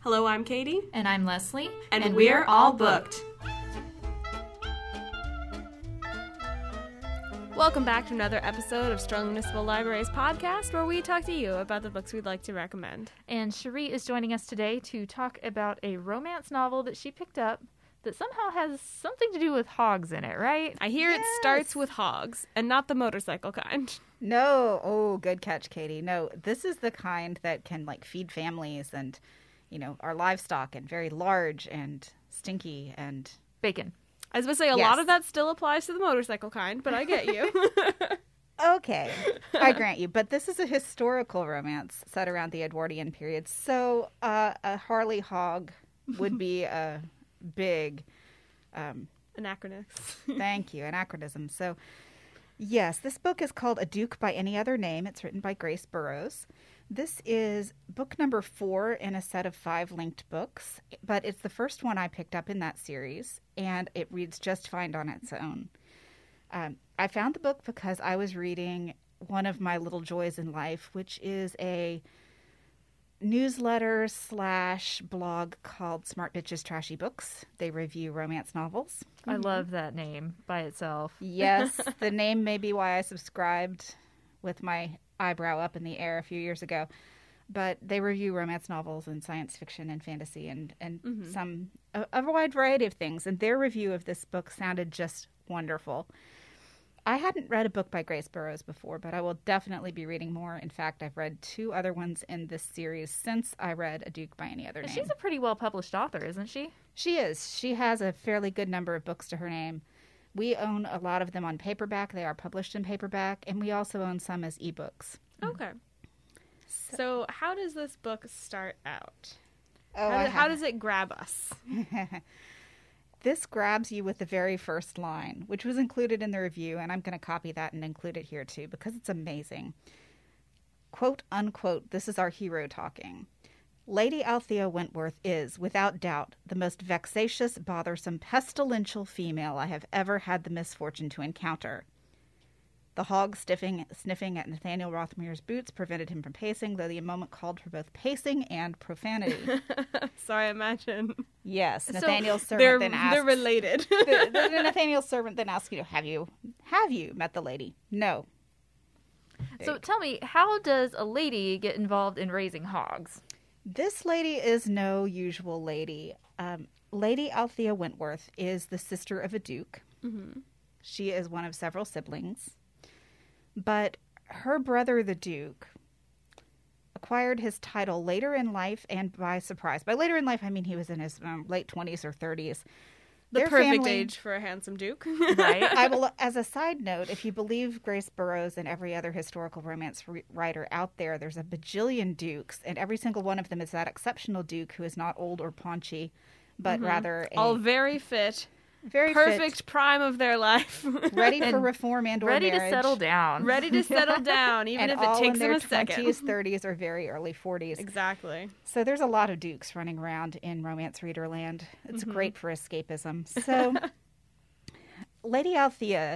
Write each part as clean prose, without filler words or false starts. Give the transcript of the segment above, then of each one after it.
Hello, I'm Katie. And I'm Leslie. And we're all booked. Welcome back to another episode of Sterling Municipal Library's podcast, where we talk to you about the books we'd like to recommend. And Cherie is joining us today to talk about a romance novel that she picked up that somehow has something to do with hogs in it, right? I hear it starts with hogs, and not the motorcycle kind. No. Oh, good catch, Katie. No, this is the kind that can, feed families and, are livestock and very large and stinky and... Bacon. I was going to say, a lot of that still applies to the motorcycle kind, but I get you. Okay, I grant you. But this is a historical romance set around the Edwardian period. So a Harley hog would be a big... anachronism. Thank you, anachronism. So, yes, this book is called A Duke by Any Other Name. It's written by Grace Burrows. This is book number 4 in a set of 5 linked books, but it's the first one I picked up in that series, and it reads just fine on its own. I found the book because I was reading one of my little joys in life, which is a newsletter / blog called Smart Bitches Trashy Books. They review romance novels. I love that name by itself. Yes, the name may be why I subscribed with my eyebrow up in the air a few years ago. But they review romance novels and science fiction and fantasy and a wide variety of things. And their review of this book sounded just wonderful. I hadn't read a book by Grace Burrows before, but I will definitely be reading more. In fact, I've read 2 other ones in this series since I read A Duke by Any Other Name. She's a pretty well-published author, isn't she? She is. She has a fairly good number of books to her name. We own a lot of them on paperback. They are published in paperback, and we also own some as ebooks. Okay. So how does this book start out? Oh, how does it grab us? This grabs you with the very first line, which was included in the review, and I'm going to copy that and include it here too, because it's amazing. Quote, unquote, this is our hero talking. Lady Althea Wentworth is, without doubt, the most vexatious, bothersome, pestilential female I have ever had the misfortune to encounter. The hog sniffing at Nathaniel Rothmere's boots prevented him from pacing, though the moment called for both pacing and profanity. So I imagine. Yes, Nathaniel's servant then asked... They're related. the Nathaniel's servant then asked, have you met the lady? No. So tell me, how does a lady get involved in raising hogs? This lady is no usual lady. Lady Althea Wentworth is the sister of a duke. Mm-hmm. She is one of several siblings. But her brother, the Duke, acquired his title later in life and by surprise. By later in life, I mean he was in his late 20s or 30s. The perfect age for a handsome Duke. Right. As a side note, if you believe Grace Burrows and every other historical romance writer out there, there's a bajillion Dukes, and every single one of them is that exceptional Duke who is not old or paunchy, but rather all very fit. Very perfect fit, prime of their life. Ready for reform and or ready marriage. To settle down. Ready to settle down, even and if it takes them a second. And all in their 20s, 30s, or very early 40s. Exactly. So there's a lot of Dukes running around in romance reader land. It's great for escapism. So Lady Althea,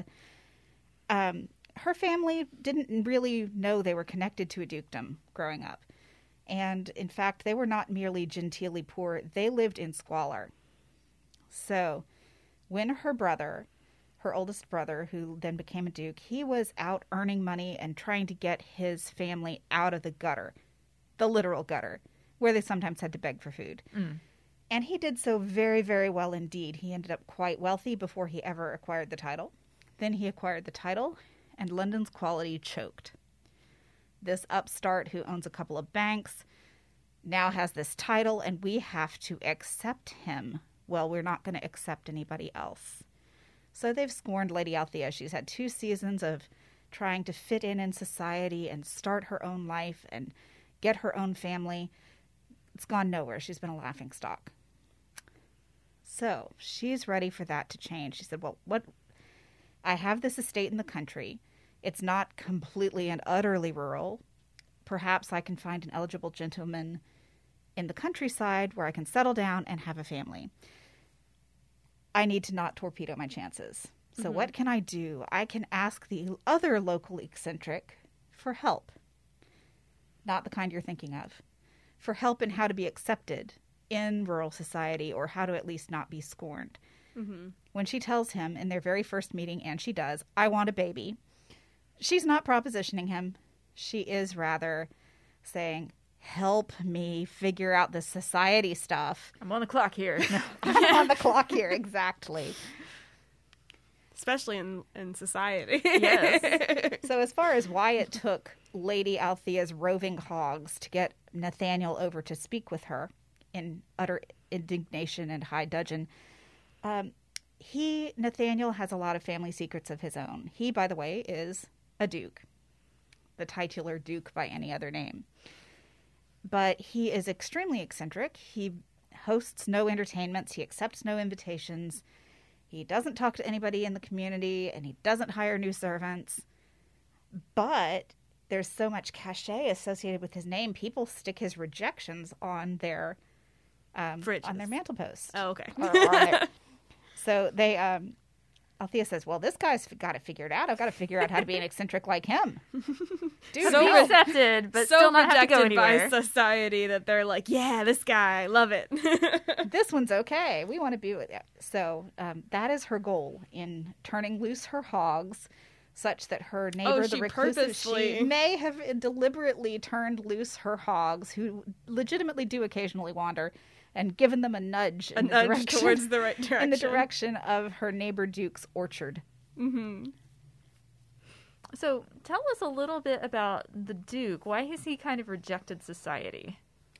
her family didn't really know they were connected to a dukedom growing up. And in fact, they were not merely genteelly poor. They lived in squalor. So... when her brother, her oldest brother, who then became a duke, he was out earning money and trying to get his family out of the gutter, the literal gutter, where they sometimes had to beg for food. Mm. And he did so very, very well indeed. He ended up quite wealthy before he ever acquired the title. Then he acquired the title, and London's quality choked. This upstart who owns a couple of banks now has this title, and we have to accept him. Well, we're not going to accept anybody else. So they've scorned Lady Althea. She's had 2 seasons of trying to fit in society and start her own life and get her own family. It's gone nowhere. She's been a laughingstock. So she's ready for that to change. She said, well, I have this estate in the country. It's not completely and utterly rural. Perhaps I can find an eligible gentleman in the countryside where I can settle down and have a family. I need to not torpedo my chances. So what can I do? I can ask the other local eccentric for help. Not the kind you're thinking of. For help in how to be accepted in rural society, or how to at least not be scorned. Mm-hmm. When she tells him in their very first meeting, and she does, I want a baby, she's not propositioning him. She is rather saying, help me figure out the society stuff. I'm on the clock here. I'm on the clock here, exactly. Especially in society. Yes. So as far as why it took Lady Althea's roving hogs to get Nathaniel over to speak with her in utter indignation and high dudgeon, Nathaniel has a lot of family secrets of his own. He, by the way, is a duke, the titular duke by any other name. But he is extremely eccentric. He hosts no entertainments. He accepts no invitations. He doesn't talk to anybody in the community, and he doesn't hire new servants. But there's so much cachet associated with his name, people stick his rejections on their Fridges. on their mantelposts. Oh, okay. So they, Althea says, well, this guy's got it figured out. I've got to figure out how to be an eccentric like him. Dude, So Be accepted, but so still not have to go rejected by anywhere. society that they're like, yeah, this guy, love it. this one's okay. We want to be with it. So that is her goal in turning loose her hogs, such that her neighbor, the she reclusive, purposefully- she may have deliberately turned loose her hogs, who legitimately do occasionally wander, and given them a nudge in the direction, towards the right direction. in the direction of her neighbor Duke's orchard. Mm-hmm. So tell us a little bit about the Duke. Why has he kind of rejected society?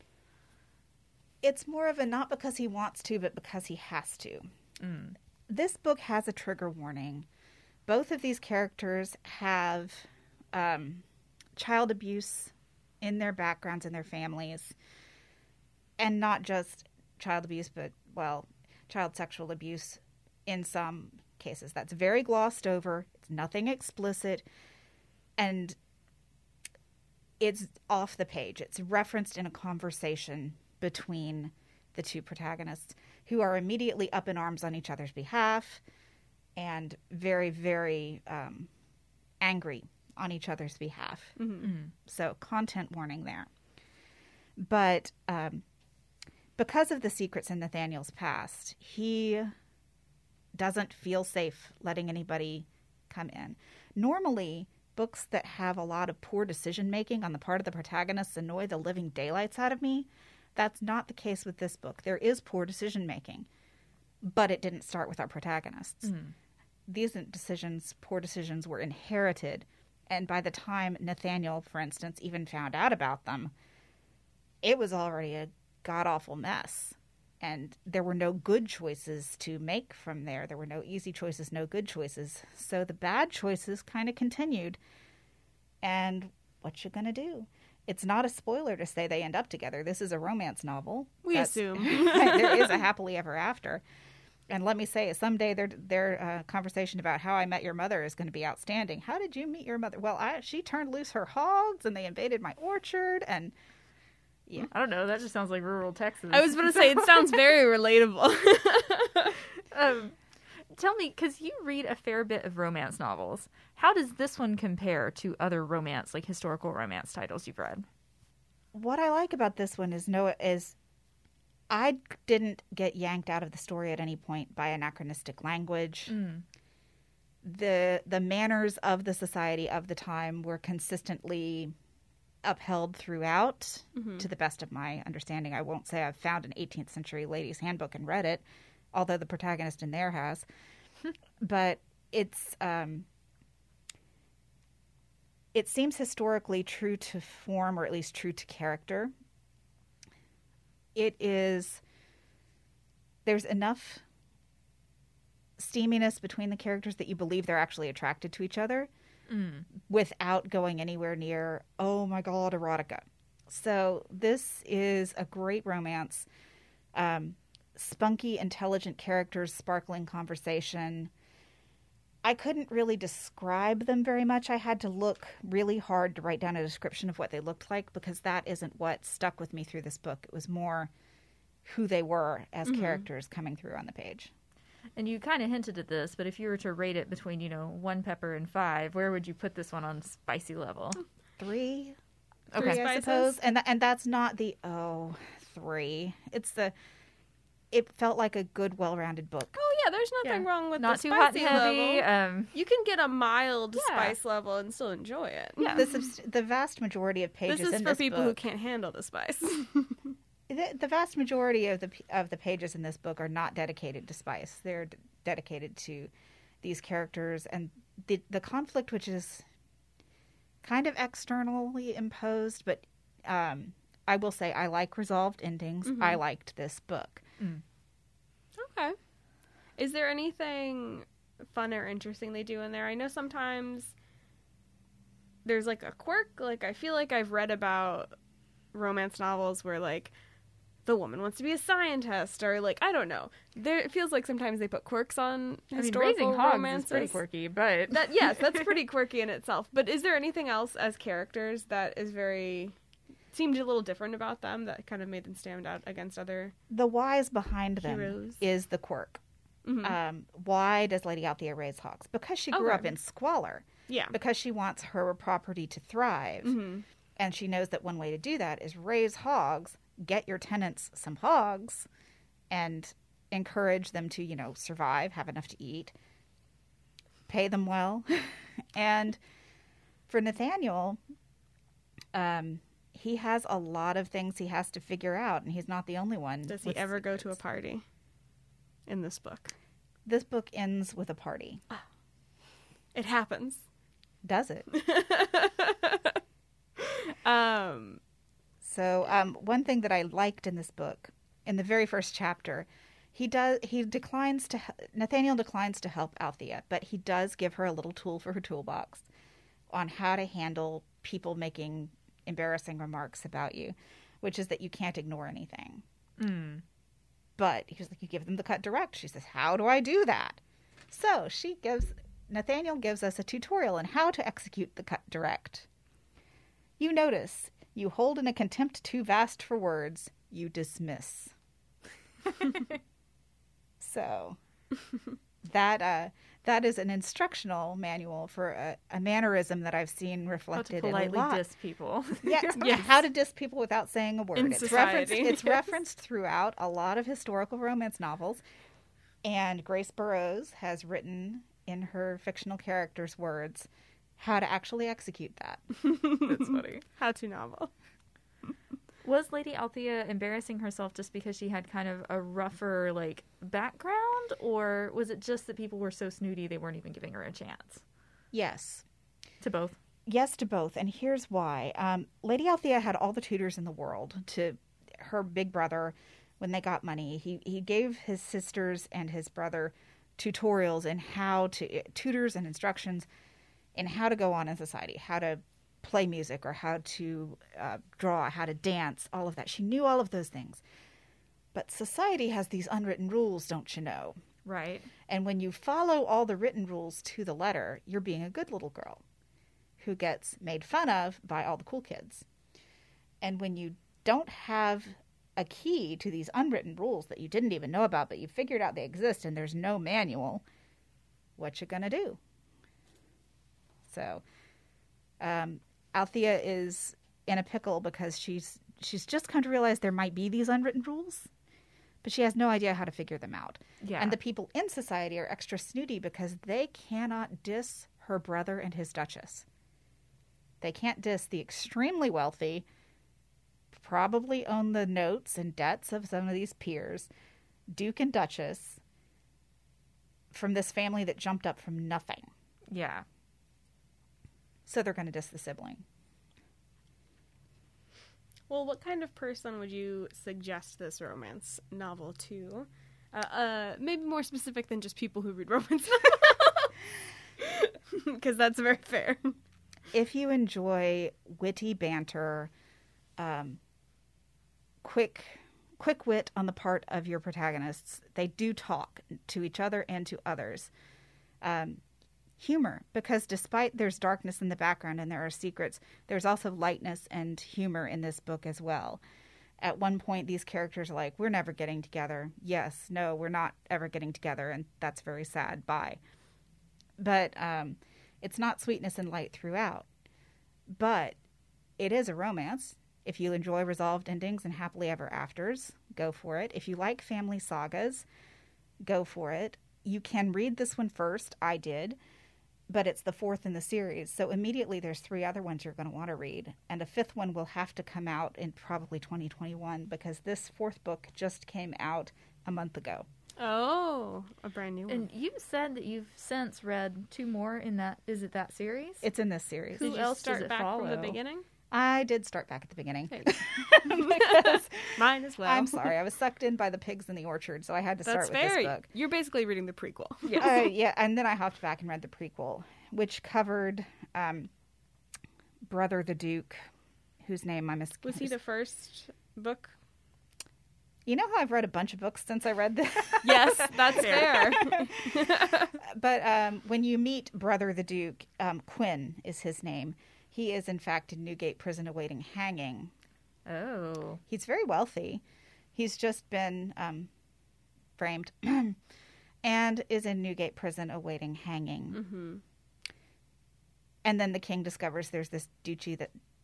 It's more of a not because he wants to, but because he has to. This book has a trigger warning. Both of these characters have child abuse in their backgrounds and their families. And not just child abuse, but, well, child sexual abuse in some cases. That's very glossed over. It's nothing explicit. And it's off the page. It's referenced in a conversation between the two protagonists, who are immediately up in arms on each other's behalf and very, very angry on each other's behalf. Mm-hmm. So content warning there. But because of the secrets in Nathaniel's past, he doesn't feel safe letting anybody come in. Normally, books that have a lot of poor decision-making on the part of the protagonists annoy the living daylights out of me. That's not the case with this book. There is poor decision-making, but it didn't start with our protagonists. These poor decisions were inherited, and by the time Nathaniel, for instance, even found out about them, it was already a god-awful mess. And there were no good choices to make from there. There were no easy choices, no good choices. So the bad choices kind of continued. And what you gonna do? It's not a spoiler to say they end up together. This is a romance novel. We assume. There is a happily ever after. And let me say, someday their conversation about How I Met Your Mother is going to be outstanding. How did you meet your mother? Well, she turned loose her hogs and they invaded my orchard and... Yeah. I don't know. That just sounds like rural Texas. I was going to say, it sounds very relatable. Tell me, because you read a fair bit of romance novels, how does this one compare to other romance, like historical romance titles you've read? What I like about this one is I didn't get yanked out of the story at any point by anachronistic language. The manners of the society of the time were consistently upheld throughout, to the best of my understanding. I won't say I've found an 18th century lady's handbook and read it, although the protagonist in there has. But it seems historically true to form, or at least true to character. There's enough steaminess between the characters that you believe they're actually attracted to each other without going anywhere near, oh my God, erotica. So this is a great romance. Spunky, intelligent characters, sparkling conversation. I couldn't really describe them very much. I had to look really hard to write down a description of what they looked like, because that isn't what stuck with me through this book. It was more who they were as characters coming through on the page. And you kind of hinted at this, but if you were to rate it between, 1 pepper and 5, where would you put this one on spicy level? 3, Okay. I suppose. And that's not the, 3. It felt like a good, well-rounded book. Oh yeah, there's nothing Yeah. wrong with Not the too hot spicy and heavy. level. You can get a mild Yeah. spice level and still enjoy it. Yeah. The vast majority of pages This is in for this people who book, can't handle the spice. the vast majority of the pages in this book are not dedicated to spice. They're dedicated to these characters and the conflict, which is kind of externally imposed, but I will say I like resolved endings. Mm-hmm. I liked this book. Okay. Is there anything fun or interesting they do in there? I know sometimes there's like a quirk. Like I feel like I've read about romance novels where like the woman wants to be a scientist, or like I don't know. It feels like sometimes they put quirks on historical Raising Hogs romances. is pretty quirky, but Yes, that's pretty quirky in itself. But is there anything else as characters that is seemed a little different about them that kind of made them stand out against other? The whys behind them Heroes. is the quirk. Mhm. Why does Lady Althea raise hogs? Because she grew Okay. up in squalor. Yeah. Because she wants her property to thrive. Mm-hmm. And she knows that one way to do that is raise hogs, get your tenants some hogs, and encourage them to, survive, have enough to eat, pay them well. And for Nathaniel, he has a lot of things he has to figure out, and he's not the only one. Does he ever go to a party in this book? This book ends with a party. It happens. Does it? So one thing that I liked in this book, in the very first chapter, Nathaniel declines to help Althea, but he does give her a little tool for her toolbox on how to handle people making embarrassing remarks about you, which is that you can't ignore anything. But he was like, you give them the cut direct. She says, how do I do that? So Nathaniel gives us a tutorial on how to execute the cut direct. You notice, you hold in a contempt too vast for words, you dismiss. So that is an instructional manual for a mannerism that I've seen how to reflected in a politely lot. diss people. Yeah, how to diss people without saying a word. In It's society. referenced throughout a lot of historical romance novels. And Grace Burroughs has written in her fictional characters' words how to actually execute that. That's funny. How to novel. Was Lady Althea embarrassing herself just because she had kind of a rougher, background? Or was it just that people were so snooty they weren't even giving her a chance? Yes. To both. Yes to both, and here's why. Lady Althea had all the tutors in the world. To her big brother, when they got money, he gave his sisters and his brother tutorials in tutors and instructions in how to go on in society, how to play music or how to draw, how to dance, all of that. She knew all of those things. But society has these unwritten rules, don't you know? Right. And when you follow all the written rules to the letter, you're being a good little girl who gets made fun of by all the cool kids. And when you don't have a key to these unwritten rules that you didn't even know about, but you figured out they exist and there's no manual, what you gonna do? So, Althea is in a pickle because she's just come to realize there might be these unwritten rules, but she has no idea how to figure them out. Yeah. And the people in society are extra snooty because they cannot diss her brother and his duchess. They can't diss the extremely wealthy, probably own the notes and debts of some of these peers, Duke and Duchess, from this family that jumped up from nothing. Yeah. So they're going to diss the sibling. Well, what kind of person would you suggest this romance novel to? Maybe more specific than just people who read romance novels. Because that's very fair. If you enjoy witty banter, quick wit on the part of your protagonists, they do talk to each other and to others. Humor, because despite there's darkness in the background and there are secrets, there's also lightness and humor in this book as well. At one point, these characters are like, we're never getting together. Yes, no, we're not ever getting together, and that's very sad. Bye. But it's not sweetness and light throughout. But it is a romance, If you enjoy resolved endings and happily ever afters, go for it. If you like family sagas, go for it. You can read this one first. I did. But it's the fourth in the series. So immediately there's 3 other ones you're going to want to read. And a 5th one will have to come out in probably 2021 because this 4th book just came out a month ago. Oh, a brand new one. And you said that you've since read 2 more in that. Is it that series? It's in this series. Who Did you else start does it back from the follow? beginning? I did start back at the beginning. Hey. Because Mine as well. I'm sorry. I was sucked in by the pigs in the orchard, so I had to That's start with fair. this book. You're basically reading the prequel. Yeah, and then I hopped back and read the prequel, which covered Brother the Duke, whose name I'm escaping. Was he the first book? You know how I've read a bunch of books since I read this? Yes, that's fair. But when you meet Brother the Duke, Quinn is his name. He is, in fact, in Newgate Prison awaiting hanging. Oh. He's very wealthy. He's just been framed and is in Newgate Prison awaiting hanging. Mm-hmm. And then the king discovers there's this duchy,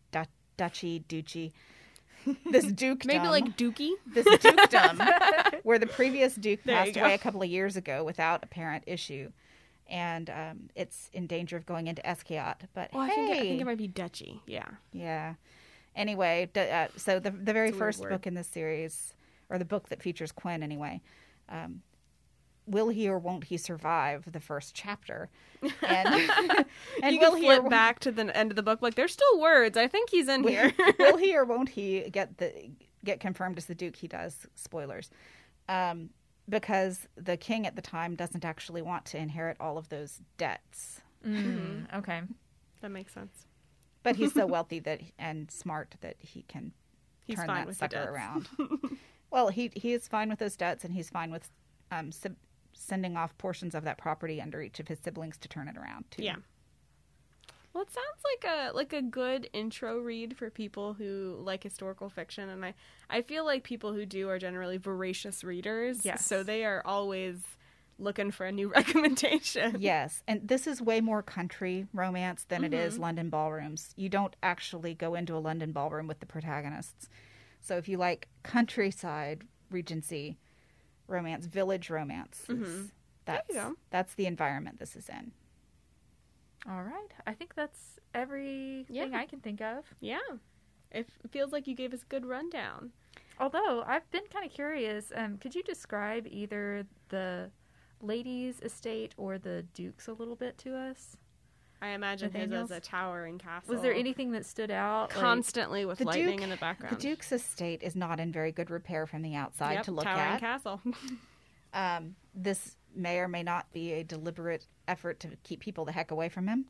this dukedom. Maybe like Dookie? This dukedom where the previous duke There you passed go. away a couple of years ago without apparent issue. And it's in danger of going into Eschiat. But Well, hey, I think it might be Duchy. Yeah. yeah. Anyway, so the very It's a weird first word. book in this series, or the book that features Quinn anyway, will he or won't he survive the first chapter? And, You can flip back to the end of the book. Like, there's still words. I think he's in here. will he or won't he get confirmed as the Duke? He does. Spoilers. Because the king at the time doesn't actually want to inherit all of those debts. Okay. That makes sense. But he's so wealthy and smart that he can He's turn fine that with the sucker debts. around. Well, he is fine with those debts, and he's fine with sending off portions of that property under each of his siblings to turn it around, too. Yeah. Well, it sounds like a good intro read for people who like historical fiction, and I feel like people who do are generally voracious readers. Yes. So they are always looking for a new recommendation. Yes, and this is way more country romance than it is London ballrooms. You don't actually go into a London ballroom with the protagonists. So if you like countryside Regency romance, village romance, There you go. that's the environment this is in. All right. I think that's everything Yeah. I can think of. Yeah. It feels like you gave us a good rundown. Although, I've been kind of curious. Could you describe either the lady's estate or the duke's a little bit to us? I imagine his Nathaniel's? as a towering castle. Was there anything that stood out? Constantly with The lightning Duke- in the background. The Duke's estate is not in very good repair from the outside Yep, to look towering at. castle. This may or may not be a deliberate effort to keep people the heck away from him.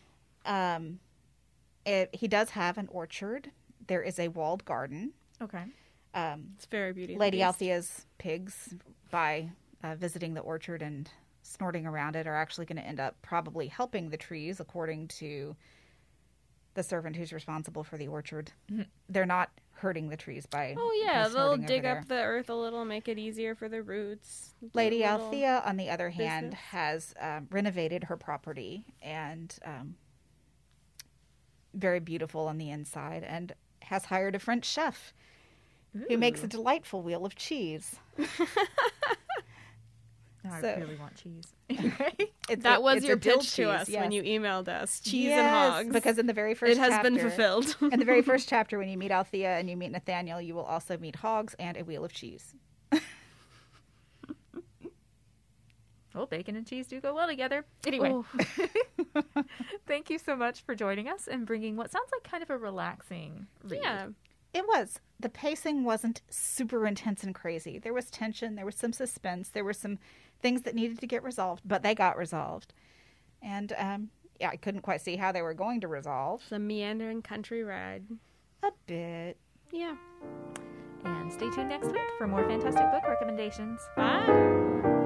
He does have an orchard. There is a walled garden. Okay. It's very beautiful. Lady Althea's pigs, by visiting the orchard and snorting around it, are actually going to end up probably helping the trees, according to the servant who's responsible for the orchard. They're not hurting the trees by Oh yeah, they'll snorting over dig there. up the earth a little, make it easier for the roots. Do Lady a little- Althea, on the other hand, business. has renovated her property and very beautiful on the inside, and has hired a French chef who makes a delightful wheel of cheese. Now So- I really want cheese. That was it's your a dill pitch to us cheese, when yes. you emailed us. Cheese Yes, and hogs. because in the very first it has been chapter- fulfilled. in the very first chapter, when you meet Althea and you meet Nathaniel, you will also meet hogs and a wheel of cheese. Well, bacon and cheese do go well together. Anyway, Oh, thank you so much for joining us and bringing what sounds like kind of a relaxing read. yeah. It was. The pacing wasn't super intense and crazy. There was tension. There was some suspense. There were some things that needed to get resolved, but they got resolved. And I couldn't quite see how they were going to resolve. It's a meandering country ride. A bit. Yeah. And stay tuned next week for more fantastic book recommendations. Bye.